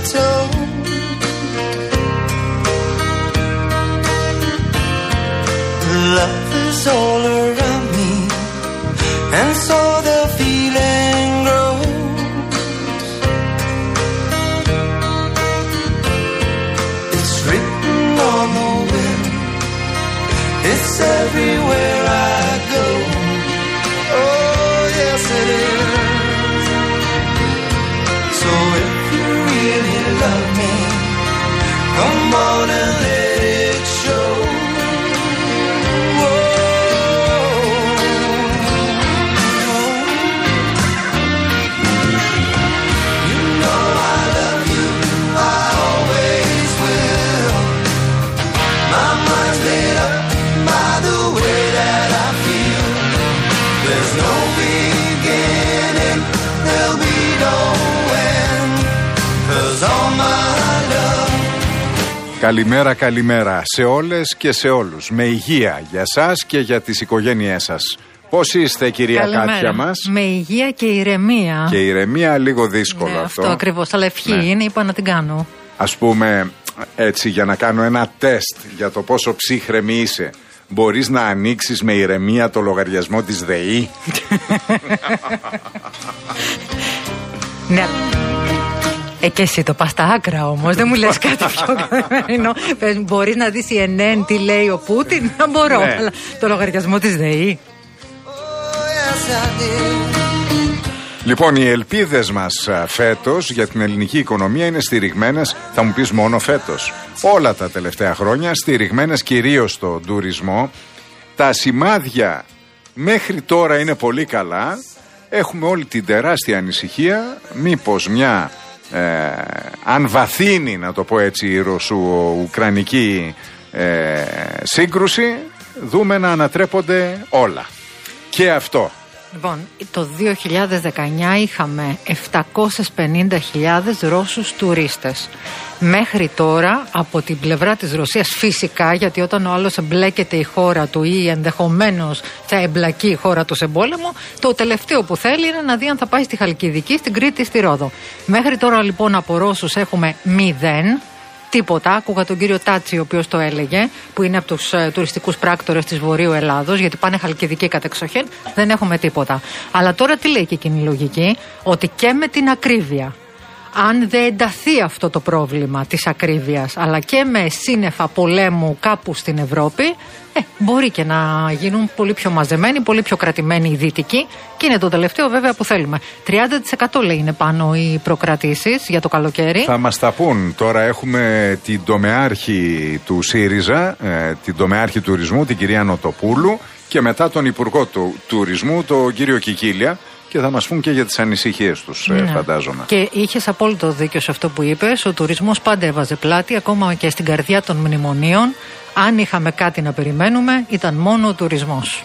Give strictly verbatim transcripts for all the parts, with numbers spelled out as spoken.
told. Love is all around me, and so the feeling grows. It's written on the wind, it's everywhere I go. Oh, yes it is. So if you really love me, come on and let it show. Καλημέρα, καλημέρα σε όλες και σε όλους. Με υγεία για σας και για τις οικογένειές σας. Πώς είστε, κυρία Καλημέρα. Κάτια μας? Με υγεία και ηρεμία. Και ηρεμία, λίγο δύσκολο ναι, αυτό. Αυτό ακριβώς, αλλά ευχή ναι. είναι, είπα να την κάνω. Ας πούμε, έτσι για να κάνω ένα τεστ για το πόσο ψύχρεμη είσαι. Μπορείς να ανοίξεις με ηρεμία το λογαριασμό της ΔΕΗ? Ναι. Ε, και εσύ το πας στα άκρα όμως, δεν μου λες κάτι πιο καθημερινό. Μπορείς να δεις η Εν Εν τι λέει ο Πούτιν? Να μπορώ, ναι. Αλλά το λογαριασμό της ΔΕΗ. Λοιπόν, οι ελπίδες μας φέτος για την ελληνική οικονομία είναι στηριγμένες, θα μου πεις μόνο φέτος, όλα τα τελευταία χρόνια, στηριγμένες κυρίως στον τουρισμό. Τα σημάδια μέχρι τώρα είναι πολύ καλά. Έχουμε όλη την τεράστια ανησυχία μήπως μια ε, αν βαθύνει, να το πω έτσι, η ρωσο-ουκρανική ε, σύγκρουση, δούμε να ανατρέπονται όλα. Και αυτό. Λοιπόν, το δύο χιλιάδες δεκαεννιά είχαμε επτακόσιες πενήντα χιλιάδες Ρώσους τουρίστες. Μέχρι τώρα, από την πλευρά της Ρωσίας, φυσικά, γιατί όταν ο άλλος εμπλέκεται η χώρα του ή ενδεχομένως θα εμπλακεί η χώρα του σε πόλεμο, το τελευταίο που θέλει είναι να δει αν θα πάει στη Χαλκιδική, στην Κρήτη, στη Ρόδο. Μέχρι τώρα λοιπόν από Ρώσους έχουμε μηδέν. Τίποτα. Άκουγα τον κύριο Τάτσι, ο οποίος το έλεγε, που είναι από τους ε, τουριστικούς πράκτορες της Βορείου Ελλάδος, γιατί πάνε Χαλκιδική κατεξοχήν, δεν έχουμε τίποτα. Αλλά τώρα τι λέει και εκείνη η λογική? Ότι και με την ακρίβεια, αν δεν ενταθεί αυτό το πρόβλημα της ακρίβειας, αλλά και με σύννεφα πολέμου κάπου στην Ευρώπη, ε, μπορεί και να γίνουν πολύ πιο μαζεμένοι, πολύ πιο κρατημένοι οι δυτικοί, και είναι το τελευταίο βέβαια που θέλουμε. τριάντα τοις εκατό λέει είναι πάνω οι προκρατήσεις για το καλοκαίρι. Θα μας τα πούν. Τώρα έχουμε την τομεάρχη του ΣΥΡΙΖΑ, ε, την τομεάρχη τουρισμού, την κυρία Νοτοπούλου, και μετά τον υπουργό του τουρισμού, τον κύριο Κικίλια, και θα μας πούν και για τις ανησυχίες τους, ναι. φαντάζομαι. Και είχες απόλυτο δίκιο σε αυτό που είπες. Ο τουρισμός πάντα έβαζε πλάτη, ακόμα και στην καρδιά των μνημονίων. Αν είχαμε κάτι να περιμένουμε, ήταν μόνο ο τουρισμός.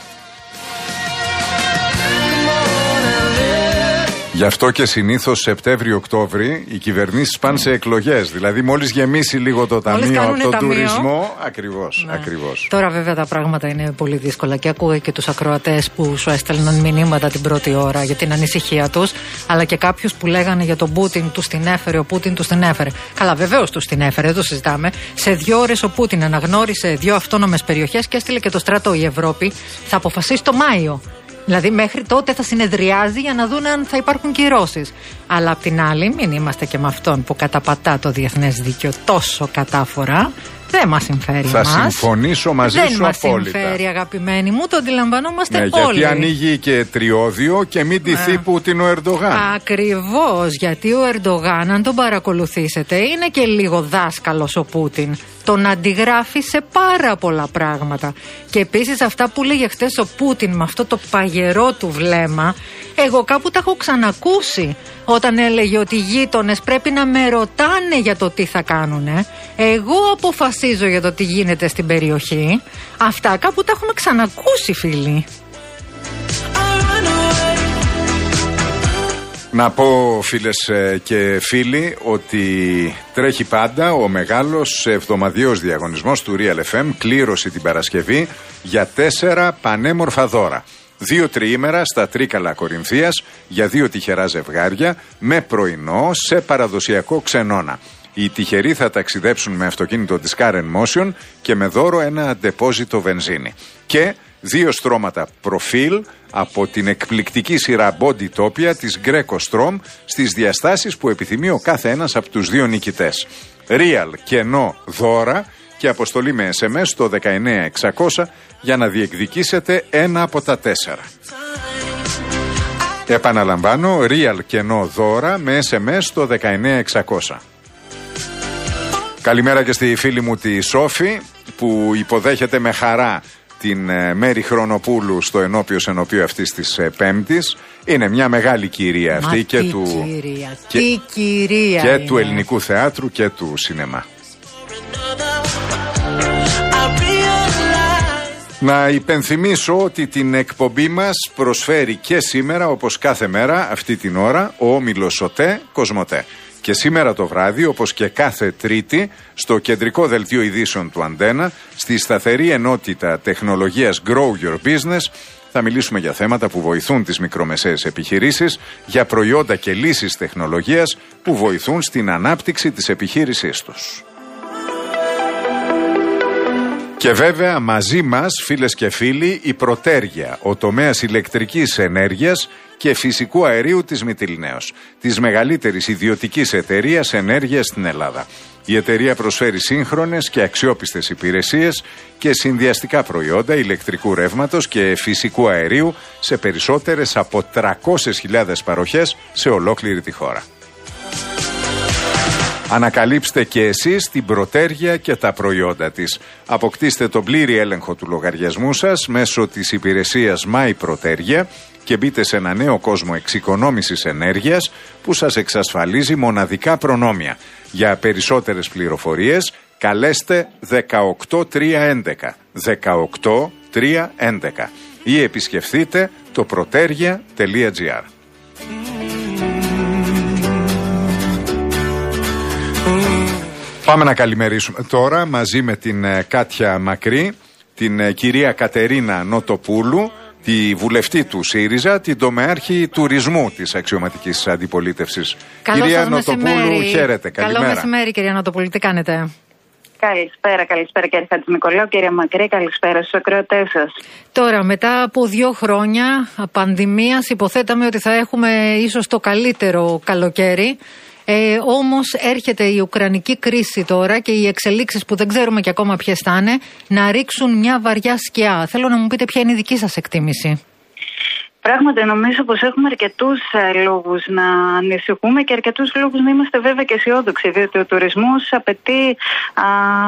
Γι' αυτό και συνήθως Σεπτέμβριο-Οκτώβρη οι κυβερνήσεις πάνε σε εκλογές. Δηλαδή, μόλις γεμίσει λίγο το ταμείο από τον ταμείο. Τουρισμό. Ακριβώς, ναι. ακριβώς. Τώρα, βέβαια, τα πράγματα είναι πολύ δύσκολα και ακούω και τους ακροατές που σου έστελναν μηνύματα την πρώτη ώρα για την ανησυχία τους. Αλλά και κάποιους που λέγανε για τον Πούτιν, τους την έφερε, ο Πούτιν τους την έφερε. Καλά, βεβαίως τους την έφερε, δεν το συζητάμε. Σε δύο ώρες ο Πούτιν αναγνώρισε δύο αυτόνομες περιοχές και έστειλε και το στρατό. Η Ευρώπη θα αποφασίσει το Μάιο. Δηλαδή μέχρι τότε θα συνεδριάζει για να δουν αν θα υπάρχουν κυρώσεις. Αλλά απ' την άλλη, μην είμαστε και με αυτόν που καταπατά το διεθνές δίκαιο τόσο κατάφορα. Δεν μας συμφέρει. Θα μας. συμφωνήσω μαζί δεν σου μας απόλυτα. Δεν μας συμφέρει, αγαπημένοι μου, το αντιλαμβανόμαστε ναι, όλοι. Γιατί ανοίγει και τριώδιο και μην ντυθεί Πούτιν ο Ερντογάν. Ακριβώς, γιατί ο Ερντογάν, αν τον παρακολουθήσετε, είναι και λίγο δάσκαλος ο Πούτιν. Τον αντιγράφει σε πάρα πολλά πράγματα. Και επίσης αυτά που λέγε χτες ο Πούτιν με αυτό το παγερό του βλέμμα, εγώ κάπου τα έχω ξανακούσει. Όταν έλεγε ότι οι γείτονες πρέπει να με ρωτάνε για το τι θα κάνουνε. Εγώ αποφασίζω για το τι γίνεται στην περιοχή. Αυτά κάπου τα έχουμε ξανακούσει, φίλοι. Να πω, φίλες και φίλοι, ότι τρέχει πάντα ο μεγάλος εβδομαδιαίος διαγωνισμός του Real εφ εμ, κλήρωση την Παρασκευή για τέσσερα πανέμορφα δώρα. Δύο τριήμερα στα Τρίκαλα Κορινθίας για δύο τυχερά ζευγάρια με πρωινό σε παραδοσιακό ξενώνα. Οι τυχεροί θα ταξιδέψουν με αυτοκίνητο της Car εν Motion και με δώρο ένα ντεπόζιτο βενζίνη. Και δύο στρώματα προφίλ από την εκπληκτική σειρά Bodytopia της Greco Strom στις διαστάσεις που επιθυμεί ο κάθε ένας από τους δύο νικητές. Real κενό δώρα και αποστολή με ες εμ ες στο δεκαεννέα εξακόσια για να διεκδικήσετε ένα από τα τέσσερα. Επαναλαμβάνω, Real κενό δώρα με ες εμ ες στο δεκαεννέα εξακόσια. Καλημέρα και στη φίλη μου τη Σόφη που υποδέχεται με χαρά την Μέρη Χρονοπούλου στο ενώπιο ενώπιο αυτής της ε, Πέμπτης. Είναι μια μεγάλη κυρία αυτή. Μα και, του, κυρία, και, τι κυρία και είναι. του ελληνικού θεάτρου και του σινεμά. Να υπενθυμίσω ότι την εκπομπή μας προσφέρει και σήμερα, όπως κάθε μέρα αυτή την ώρα, ο όμιλος ΟΤΕ Κοσμοτέ. Και σήμερα το βράδυ, όπως και κάθε Τρίτη, στο κεντρικό δελτίο ειδήσεων του Αντένα, στη σταθερή ενότητα τεχνολογίας Grow Your Business, θα μιλήσουμε για θέματα που βοηθούν τις μικρομεσαίες επιχειρήσεις, για προϊόντα και λύσεις τεχνολογίας που βοηθούν στην ανάπτυξη της επιχείρησής τους. Και βέβαια μαζί μας, φίλες και φίλοι, η Πρωτέργεια, ο τομέας ηλεκτρικής ενέργειας και φυσικού αερίου της Μυτιληναίος, της μεγαλύτερης ιδιωτικής εταιρείας ενέργειας στην Ελλάδα. Η εταιρεία προσφέρει σύγχρονες και αξιόπιστες υπηρεσίες και συνδυαστικά προϊόντα ηλεκτρικού ρεύματος και φυσικού αερίου σε περισσότερες από τριακόσιες χιλιάδες παροχές σε ολόκληρη τη χώρα. Ανακαλύψτε και εσείς την Πρωτέργεια και τα προϊόντα της. Αποκτήστε τον πλήρη έλεγχο του λογαριασμού σας μέσω της υπηρεσίας My Πρωτέργεια και μπείτε σε ένα νέο κόσμο εξοικονόμησης ενέργειας που σας εξασφαλίζει μοναδικά προνόμια. Για περισσότερες πληροφορίες καλέστε δεκαοκτώ τριακόσια έντεκα δεκαοκτώ τριακόσια έντεκα ή επισκεφθείτε το πρωτέργεια τελεία τζι άρ. Πάμε να καλημερίσουμε τώρα μαζί με την ε, Κάτια Μακρύ, την ε, κυρία Κατερίνα Νοτοπούλου, τη βουλευτή του ΣΥΡΙΖΑ, την τομεάρχη τουρισμού της αξιωματικής αντιπολίτευσης. Καλό κυρία σας Νοτοπούλου, μεσημέρι. χαίρετε, καλημέρα. Καλό μεσημέρι, κυρία Νοτοπούλου, τι κάνετε? Καλησπέρα, καλησπέρα κύριε Χατζηνικολάου, κύριε Μακρύ, καλησπέρα στους ακροατές σας. Τώρα, μετά από δύο χρόνια πανδημίας, υποθέταμε ότι θα έχουμε ίσως το καλύτερο καλοκαίρι. Ε, όμως έρχεται η ουκρανική κρίση τώρα και οι εξελίξεις που δεν ξέρουμε και ακόμα ποιες θα είναι να ρίξουν μια βαριά σκιά. Θέλω να μου πείτε ποια είναι η δική σας εκτίμηση. Πράγματι, νομίζω πως έχουμε αρκετούς ε, λόγους να ανησυχούμε και αρκετούς λόγους να είμαστε βέβαια και αισιόδοξοι, διότι ο τουρισμός απαιτεί α,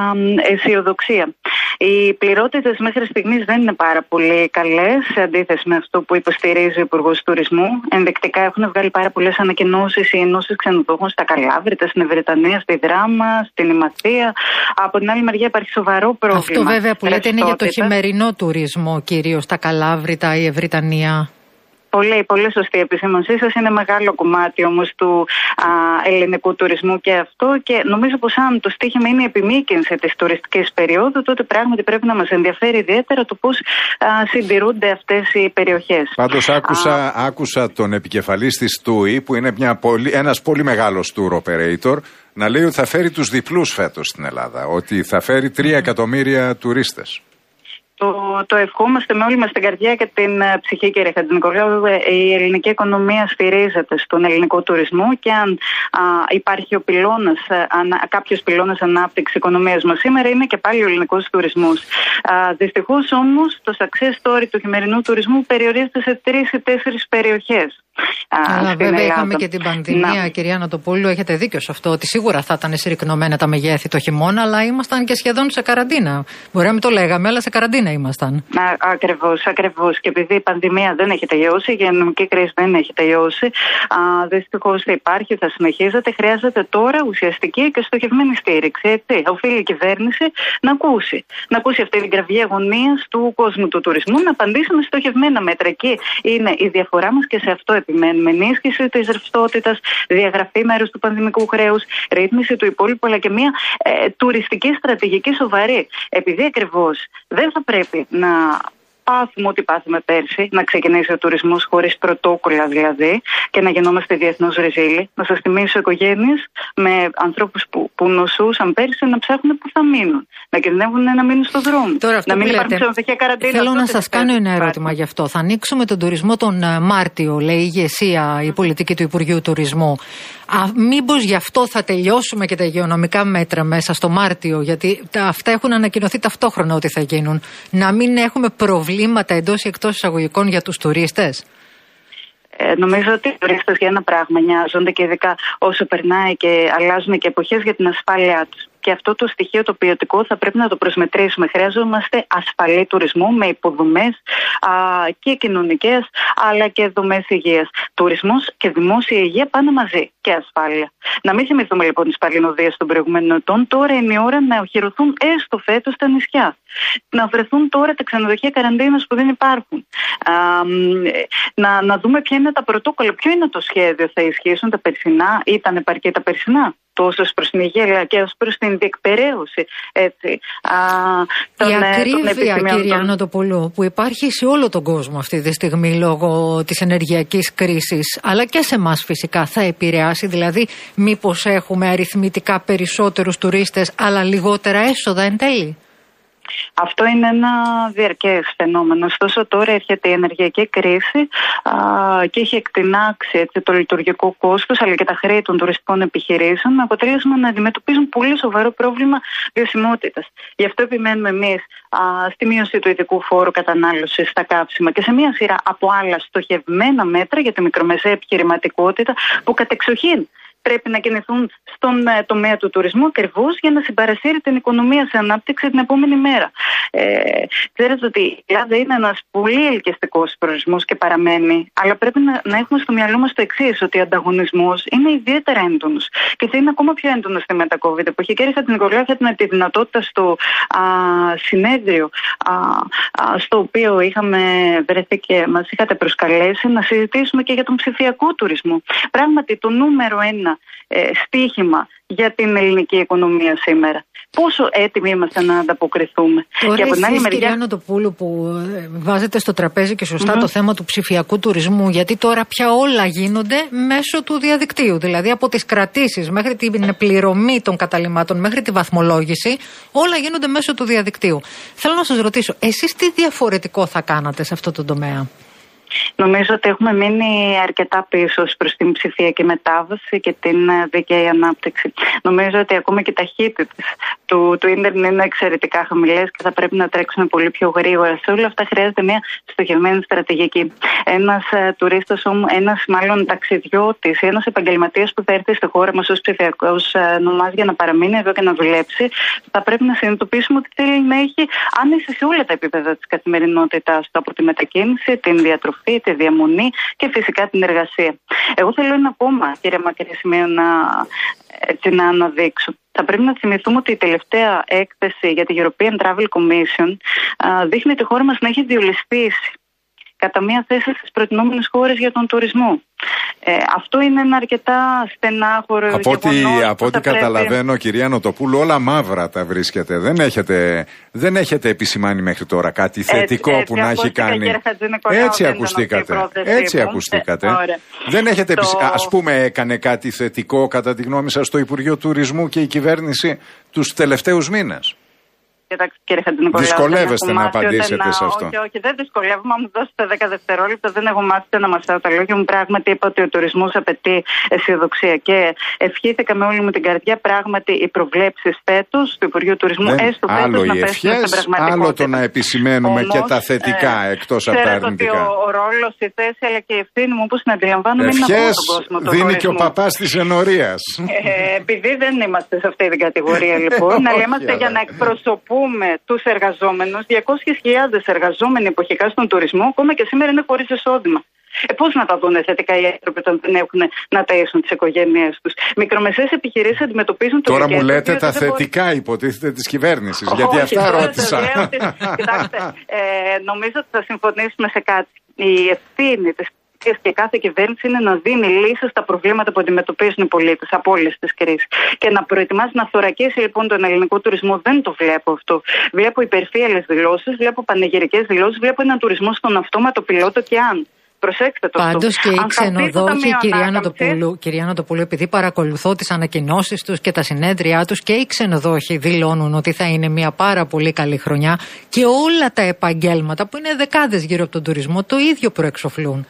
αισιοδοξία. Οι πληρότητες μέχρι στιγμής δεν είναι πάρα πολύ καλές, σε αντίθεση με αυτό που υποστηρίζει ο Υπουργός Τουρισμού. Ενδεικτικά έχουν βγάλει πάρα πολλές ανακοινώσεις οι ενώσεις ξενοδόχων στα Καλάβρητα, στην Ευρυτανία, στη Δράμα, στην Ημαθία. Από την άλλη μεριά υπάρχει σοβαρό πρόβλημα. Αυτό βέβαια που λέτε είναι για το χειμερινό τουρισμό, κυρίως τα Καλάβρητα, η Ευρυτανία. Πολύ, πολύ σωστή επισήμανσή σας. Είναι μεγάλο κομμάτι όμως του α, ελληνικού τουρισμού και αυτό, και νομίζω πως αν το στίχημα είναι η επιμήκυνση της τουριστικής περίοδου, τότε πράγματι πρέπει να μας ενδιαφέρει ιδιαίτερα το πώς α, συντηρούνται αυτές οι περιοχές. Πάντως άκουσα, α, άκουσα τον επικεφαλής της ΤΟΥΗ, που είναι μια πολύ, ένας πολύ μεγάλος tour operator, να λέει ότι θα φέρει τους διπλούς φέτος στην Ελλάδα, ότι θα φέρει τρία εκατομμύρια τουρίστες. Το, το ευχόμαστε με όλη μας την καρδιά και την uh, ψυχή, κύριε Χατζηνικολάου. Η ελληνική οικονομία στηρίζεται στον ελληνικό τουρισμό και αν uh, υπάρχει ο πυλώνας, uh, κάποιος πυλώνας ανάπτυξης οικονομίας μας σήμερα, είναι και πάλι ο ελληνικός τουρισμός. Uh, δυστυχώς όμως το success story του χειμερινού τουρισμού περιορίζεται σε τρεις ή τέσσερις περιοχές. Αλλά βέβαια Ελλάδα. Είχαμε και την πανδημία, να. Κυρία Νοτοπούλου, έχετε δίκιο σε αυτό, ότι σίγουρα θα ήταν συρρικνωμένα τα μεγέθη το χειμώνα, αλλά ήμασταν και σχεδόν σε καραντίνα. Μπορεί να μην το λέγαμε, αλλά σε καραντίνα ήμασταν. Ακριβώς, ακριβώς. Και επειδή η πανδημία δεν έχει τελειώσει, η υγειονομική κρίση δεν έχει τελειώσει, δυστυχώς θα υπάρχει, θα συνεχίζεται. Χρειάζεται τώρα ουσιαστική και στοχευμένη στήριξη. Έτσι. Οφείλει η κυβέρνηση να ακούσει. Να ακούσει αυτή την κραυγή αγωνίας του κόσμου του τουρισμού, να απαντήσει με στοχευμένα μέτρα. Εκεί είναι η διαφορά μας και σε αυτό επιμένουμε. Ενίσχυση της ρευστότητας, διαγραφή μέρους του πανδημικού χρέους, ρύθμιση του υπόλοιπου, αλλά και μια ε, τουριστική στρατηγική σοβαρή. Επειδή ακριβώς δεν θα πρέπει να πάθουμε ό,τι πάθουμε πέρσι, να ξεκινήσει ο τουρισμός χωρίς πρωτόκολλα δηλαδή και να γινόμαστε διεθνώς ρεζίλοι. Να σας θυμίσω οικογένειες με ανθρώπους που, που νοσούσαν πέρσι να ψάχνουν που θα μείνουν. Να κινδυνεύουν να μείνουν στον δρόμο. Τώρα, αυτό να μην που υπάρχουν ξενοδοχεία καραντίνα. Θέλω να σας κάνω ένα ερώτημα γι' αυτό. Θα ανοίξουμε τον τουρισμό τον Μάρτιο, λέει η ηγεσία, η πολιτική του Υπουργείου Τουρισμού. Μήπως γι' αυτό θα τελειώσουμε και τα υγειονομικά μέτρα μέσα στο Μάρτιο, γιατί τα, αυτά έχουν ανακοινωθεί ταυτόχρονα ότι θα γίνουν. Να μην έχουμε προβλήματα εντός ή εκτός εισαγωγικών για τους τουρίστες. Ε, νομίζω ότι οι τουρίστες για ένα πράγμα νοιάζονται και ειδικά όσο περνάει και αλλάζουν και εποχές για την ασφάλειά τους. Και αυτό το στοιχείο το ποιοτικό θα πρέπει να το προσμετρήσουμε. Χρειάζομαστε ασφαλή τουρισμό με υποδομές α, και κοινωνικές αλλά και δομές υγείας. Τουρισμός και δημόσια υγεία πάνε μαζί και ασφάλεια. Να μην θυμηθούμε λοιπόν τις παλινοδίες των προηγούμενων ετών. Τώρα είναι η ώρα να οχυρωθούν έστω φέτος τα νησιά. Να βρεθούν τώρα τα ξενοδοχεία καραντίνας που δεν υπάρχουν. Α, να, να δούμε ποια είναι τα πρωτόκολλα, ποιο είναι το σχέδιο. Θα ισχύσουν τα περσινά, ήταν επαρκή τα περσινά. Τόσο προς την υγεία αλλά και ως προς την διεκπαιρέωση. Έτσι, α, τον, η ακρίβεια, κυρία των... Νοτοπούλου, που υπάρχει σε όλο τον κόσμο αυτή τη στιγμή λόγω της ενεργειακής κρίσης, αλλά και σε εμάς φυσικά, θα επηρεάσει. Δηλαδή, μήπως έχουμε αριθμητικά περισσότερους τουρίστες, αλλά λιγότερα έσοδα εν τέλει. Αυτό είναι ένα διαρκές φαινόμενο. Ωστόσο τώρα έρχεται η ενεργειακή κρίση α, και έχει εκτινάξει έτσι, το λειτουργικό κόστος αλλά και τα χρέη των τουριστικών επιχειρήσεων με αποτέλεσμα να αντιμετωπίζουν πολύ σοβαρό πρόβλημα βιωσιμότητας. Γι' αυτό επιμένουμε εμείς α, στη μείωση του ειδικού φόρου κατανάλωσης στα καύσιμα και σε μια σειρά από άλλα στοχευμένα μέτρα για τη μικρομεσαία επιχειρηματικότητα που κατεξοχήν πρέπει να κινηθούν στον uh, τομέα του τουρισμού ακριβώς για να συμπαρασύρει την οικονομία σε ανάπτυξη την επόμενη μέρα. Ε, ξέρετε ότι η Ελλάδα είναι ένας πολύ ελκυστικός προορισμός και παραμένει, αλλά πρέπει να, να έχουμε στο μυαλό μας το εξής, ότι ο ανταγωνισμός είναι ιδιαίτερα έντονος και θα είναι ακόμα πιο έντονος στη μετα-COVID εποχή. Και είχα την Νικολάου, είχα τη δυνατότητα στο α, συνέδριο α, α, στο οποίο είχαμε βρεθεί και μας είχατε προσκαλέσει να συζητήσουμε και για τον ψηφιακό τουρισμό. Πράγματι το νούμερο ένα Ε, στίχημα για την ελληνική οικονομία σήμερα. Πόσο έτοιμοι είμαστε να ανταποκριθούμε. Τώρα και από την άλλη εσείς, μεριά... κυρία Νοτοπούλου, που βάζετε στο τραπέζι και σωστά mm-hmm. το θέμα του ψηφιακού τουρισμού, γιατί τώρα πια όλα γίνονται μέσω του διαδικτύου. Δηλαδή από τις κρατήσεις μέχρι την πληρωμή των καταλυμάτων, μέχρι τη βαθμολόγηση, όλα γίνονται μέσω του διαδικτύου. Θέλω να σας ρωτήσω, εσείς τι διαφορετικό θα κάνατε σε αυτό το τομέα? Νομίζω ότι έχουμε μείνει αρκετά πίσω προς την ψηφιακή μετάβαση και την δίκαιη ανάπτυξη. Νομίζω ότι ακόμα και οι ταχύτητες του, του ίντερνετ είναι εξαιρετικά χαμηλές και θα πρέπει να τρέξουμε πολύ πιο γρήγορα. Σε όλα αυτά χρειάζεται μια στοχευμένη στρατηγική. Ένας ε, τουρίστας, ένας μάλλον ταξιδιώτης ή ένας επαγγελματίας που θα έρθει στη χώρα μας ως ψηφιακός ε, νομάς για να παραμείνει εδώ και να δουλέψει, θα πρέπει να συνειδητοποιήσουμε ότι θέλει να έχει άνεση σε όλα τα επίπεδα της καθημερινότητάς του, από τη μετακίνηση, την διατροφή, τη διαμονή και φυσικά την εργασία. Εγώ θέλω ένα ακόμα, κύριε Μακρύ, σημείο να, έτσι, να αναδείξω. Θα πρέπει να θυμηθούμε ότι η τελευταία έκθεση για τη European Travel Commission α, δείχνει τη χώρα μας να έχει διολυσθήσει κατά μία θέση στις προτινόμενες χώρες για τον τουρισμό. Ε, αυτό είναι ένα αρκετά στενάχωρο από γεγονός. Ό,τι, από ό,τι καταλαβαίνω, πρέπει... κυρία Νοτοπούλου, όλα μαύρα τα βρίσκεται. Δεν έχετε, δεν έχετε επισημάνει μέχρι τώρα κάτι έτσι, θετικό έτσι, που να έχει κάνει. Έτσι ακουστήκατε. Έτσι ακουστήκατε. Ε, δεν έχετε, το... επισ... ας πούμε, έκανε κάτι θετικό κατά τη γνώμη σας στο Υπουργείο Τουρισμού και η κυβέρνηση τους τελευταίους μήνες? Κοιτάξτε, κύριε Χατζηνικολάου, δυσκολεύεστε να απαντήσετε να... σε αυτό? Όχι, όχι, δεν δυσκολεύομαι. Αν μου δώσετε δέκα δευτερόλεπτα, δεν έχω μάθει να μασάω τα λόγια μου. Πράγματι, είπα ότι ο τουρισμός απαιτεί αισιοδοξία και ευχήθηκα με όλη μου την καρδιά πράγματι οι προβλέψεις φέτος του Υπουργείου Τουρισμού, δεν... έστω φέτος, να πέσουν στην πραγματικότητα. Άλλο το να επισημαίνουμε όμως, και τα θετικά ε, εκτός από τα αρνητικά. Ότι ο, ο ρόλος, η θέση αλλά και η ευθύνη μου, όπως την αντιλαμβάνομαι, είναι να πω τον κόσμο. Το δίνει και ο παπάς της ενορίας. Ε, επειδή δεν είμαστε σε αυτή την κατηγορία, λοιπόν, να είμαστε για να εκπροσωπούμε τους εργαζόμενους, διακόσιες χιλιάδες εργαζόμενοι εποχικά στον τουρισμό, ακόμα και σήμερα είναι χωρίς εισόδημα. Ε, πώς να τα δουν θετικά οι άνθρωποι όταν δεν έχουν να ταΐσουν τις οικογένειές τους? Μικρομεσαίες επιχειρήσεις αντιμετωπίζουν το Τώρα μου λέτε τα θετικά, μπορεί... υποτίθεται, της κυβέρνησης. Oh, γιατί αυτά ρώτησα. Ότι... Κοιτάξτε, ε, νομίζω ότι θα συμφωνήσουμε σε κάτι. Η ευθύνη της και κάθε κυβέρνηση είναι να δίνει λύσεις στα προβλήματα που αντιμετωπίζουν οι πολίτες από όλες τις κρίσεις. Και να προετοιμάσει να θωρακίσει λοιπόν τον ελληνικό τουρισμό, δεν το βλέπω αυτό. Βλέπω υπερφύαλες δηλώσεις, βλέπω πανηγυρικές δηλώσεις, βλέπω έναν τουρισμό στον αυτόματο πιλότο και αν. Προσέξτε το. Πάντως και οι ξενοδόχοι, κυρία Νοτοπούλου, κυρία Νοτοπούλου, επειδή παρακολουθώ τις ανακοινώσεις τους και τα συνέδριά τους, και οι ξενοδόχοι δηλώνουν ότι θα είναι μια πάρα πολύ καλή χρονιά και όλα τα επαγγέλματα που είναι δεκάδες γύρω από τον τουρισμό το ίδιο προεξοφλούν.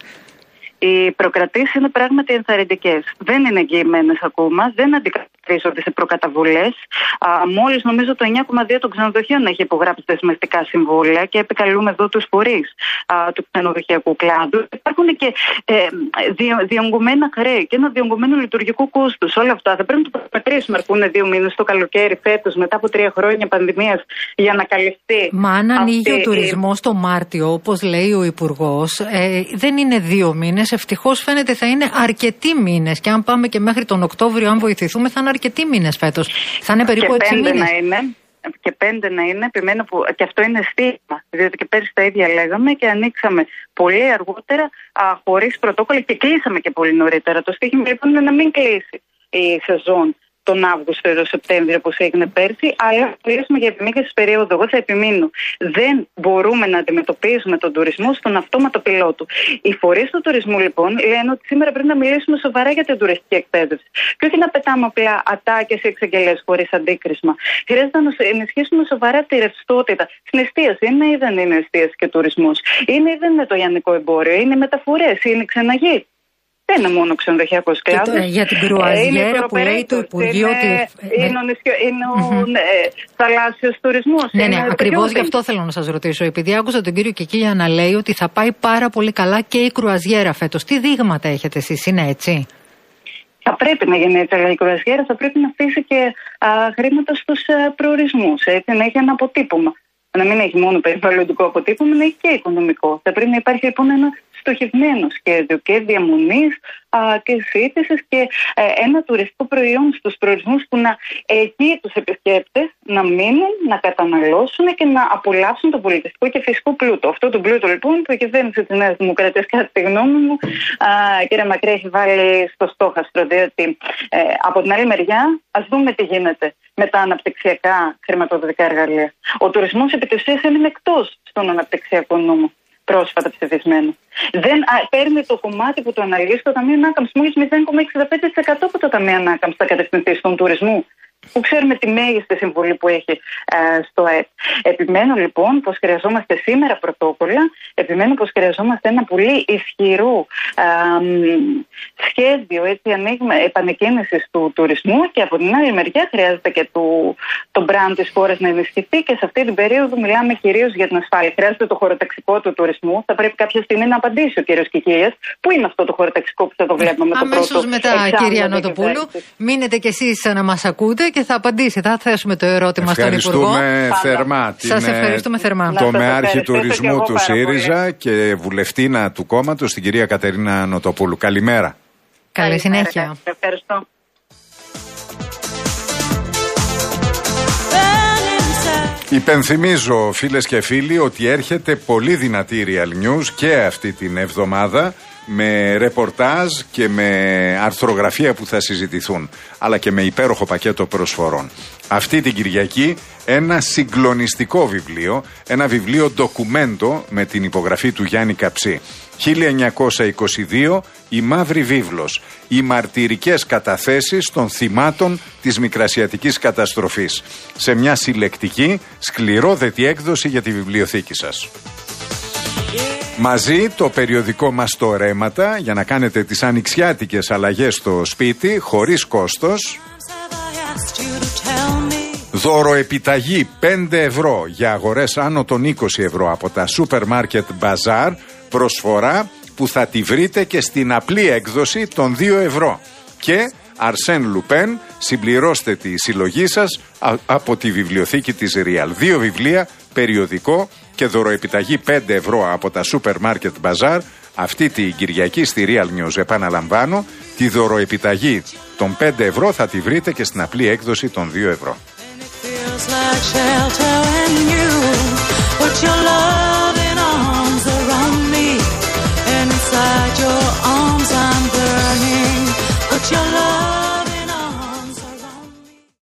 Οι προκρατήσεις είναι πράγματι ενθαρρυντικές. Δεν είναι εγγυημένες ακόμα, δεν αντικαθίζονται σε προκαταβολές. Μόλις νομίζω το εννιά κόμμα δύο των ξενοδοχείων έχει υπογράψει δεσμευτικά συμβόλαια και επικαλούμε εδώ τους φορείς του ξενοδοχειακού κλάδου. Υπάρχουν και ε, διονγκωμένα χρέη και ένα διονγκωμένο λειτουργικό κόστος. Όλα αυτά θα πρέπει να το προκρατήσουμε. Αρκούν δύο μήνες το καλοκαίρι φέτος, μετά από τρία χρόνια πανδημίας, για να καλυφθεί. Μα αν ανοίγει ο τουρισμός το Μάρτιο, όπως λέει ο Υπουργός, ε, δεν είναι δύο μήνες. Ευτυχώς φαίνεται θα είναι αρκετοί μήνες. Και αν πάμε και μέχρι τον Οκτώβριο, αν βοηθηθούμε, θα είναι αρκετοί μήνες φέτος. Θα είναι περίπου έξι μήνες. Να είναι, και πέντε να είναι, επιμένω που και αυτό είναι στίγμα. Διότι και πέρυσι τα ίδια λέγαμε και ανοίξαμε πολύ αργότερα, χωρίς πρωτόκολλο και κλείσαμε και πολύ νωρίτερα. Το στίχημα λοιπόν είναι να μην κλείσει η σεζόν τον Αύγουστο ή τον Σεπτέμβριο, όπως έγινε πέρσι, αλλά να μιλήσουμε για επιμήκυνση περίοδο. Εγώ θα επιμείνω. Δεν μπορούμε να αντιμετωπίζουμε τον τουρισμό στον αυτόματο πιλότο. Οι φορείς του τουρισμού, λοιπόν, λένε ότι σήμερα πρέπει να μιλήσουμε σοβαρά για την τουριστική εκπαίδευση. Και όχι να πετάμε απλά ατάκες ή εξαγγελίες χωρίς αντίκρισμα. Χρειάζεται να ενισχύσουμε σοβαρά τη ρευστότητα. Στην εστίαση είναι ή δεν είναι εστίαση και τουρισμός. Είναι ή δεν είναι το λιανικό εμπόριο. Είναι μεταφορές, είναι ξεναγή. Δεν είναι μόνο ξενοδοχειακός κλάδος. Για την κρουαζιέρα που λέει το Υπουργείο είναι, ότι. Είναι, ναι. είναι ο mm-hmm. ναι, θαλάσσιος τουρισμός. Ναι, ναι, ακριβώς γι' αυτό θέλω να σας ρωτήσω. Επειδή άκουσα τον κύριο Κικίλια να λέει ότι θα πάει πάρα πολύ καλά και η κρουαζιέρα φέτος. Τι δείγματα έχετε εσείς, είναι έτσι? Θα πρέπει να γίνει έτσι, αλλά η κρουαζιέρα θα πρέπει να αφήσει και α, χρήματα στους α, προορισμούς. Έτσι, να έχει ένα αποτύπωμα. Να μην έχει μόνο περιβαλλοντικό αποτύπωμα, να έχει και οικονομικό. Θα πρέπει να υπάρχει λοιπόν ένα στοχευμένο σχέδιο και διαμονής και σύντησης και ε, ένα τουριστικό προϊόν στους προορισμούς που να εκεί τους επισκέπτες να μείνουν, να καταναλώσουν και να απολαύσουν τον πολιτιστικό και φυσικό πλούτο. Αυτό το πλούτο λοιπόν που η κυβέρνηση της Νέας Δημοκρατίας, κατά τη γνώμη μου, α, κύριε Μακρύ, έχει βάλει στο στόχαστρο. Διότι ε, από την άλλη μεριά, ας δούμε τι γίνεται με τα αναπτυξιακά χρηματοδοτικά εργαλεία. Ο τουρισμός επί της ουσίας έμεινε εκτός στον αναπτυξιακό νόμο. Πρόσφατα ψηφισμένο. Δεν α, παίρνει το κομμάτι που το αναλύσει το Ταμείο Ανάκαμψης. Μόλις μηδέν κόμμα εξήντα πέντε τοις εκατό από το Ταμείο Ανάκαμψης θα κατευθυνθεί στον τουρισμό, που ξέρουμε τη μέγιστη συμβολή που έχει ε, στο ΑΕΠ. Επιμένω λοιπόν πως χρειαζόμαστε σήμερα πρωτόκολλα, επιμένω πως χρειαζόμαστε ένα πολύ ισχυρό ε, σχέδιο έτσι, ανοίγμα, επανεκκίνησης του τουρισμού, και από την άλλη μεριά χρειάζεται και το, το brand της χώρας να ενισχυθεί, και σε αυτή την περίοδο μιλάμε κυρίως για την ασφάλεια. Χρειάζεται το χωροταξικό του τουρισμού. Θα πρέπει κάποια στιγμή να απαντήσει ο κύριος Κικίλιας. Πού είναι αυτό το χωροταξικό που θα το βλέπουμε με το πρώτο αμέσως μετά, κυρία Νοτοπούλου, μείνετε κι εσείς να μας ακούτε και θα απαντήσει. Θα θέσουμε το ερώτημα στον Υπουργό. Ευχαριστούμε θερμά. Σας ευχαριστούμε θερμά. Το μεάρχη τουρισμού του ΣΥΡΙΖΑ και βουλευτήνα του κόμματος, την κυρία Κατερίνα Νοτοπούλου. Καλημέρα. Καλή συνέχεια. Ευχαριστώ. Υπενθυμίζω, φίλες και φίλοι, ότι έρχεται πολύ δυνατή Real News και αυτή την εβδομάδα, με ρεπορτάζ και με αρθρογραφία που θα συζητηθούν, αλλά και με υπέροχο πακέτο προσφορών. Αυτή την Κυριακή ένα συγκλονιστικό βιβλίο, ένα βιβλίο ντοκουμέντο με την υπογραφή του Γιάννη Καψί. χίλια εννιακόσια είκοσι δύο, η Μαύρη Βίβλος, οι μαρτυρικές καταθέσεις των θυμάτων της Μικρασιατικής καταστροφής, σε μια συλλεκτική, σκληρόδετη έκδοση για τη βιβλιοθήκη σας. Μαζί το περιοδικό μας το Ρέματα, για να κάνετε τις ανοιξιάτικες αλλαγές στο σπίτι χωρίς κόστος. Δωροεπιταγή πέντε ευρώ για αγορές άνω των είκοσι ευρώ από τα Σούπερ Μάρκετ Μπαζάρ, προσφορά που θα τη βρείτε και στην απλή έκδοση των δύο ευρώ. Και Αρσέν Λουπέν, συμπληρώστε τη συλλογή σας από τη βιβλιοθήκη της Real. Δύο βιβλία, περιοδικό και δωροεπιταγή πέντε ευρώ από τα Σούπερ Μάρκετ Μπαζάρ. Αυτή την Κυριακή στη Real News, επαναλαμβάνω, τη δωροεπιταγή των πέντε ευρώ θα τη βρείτε και στην απλή έκδοση των δύο ευρώ.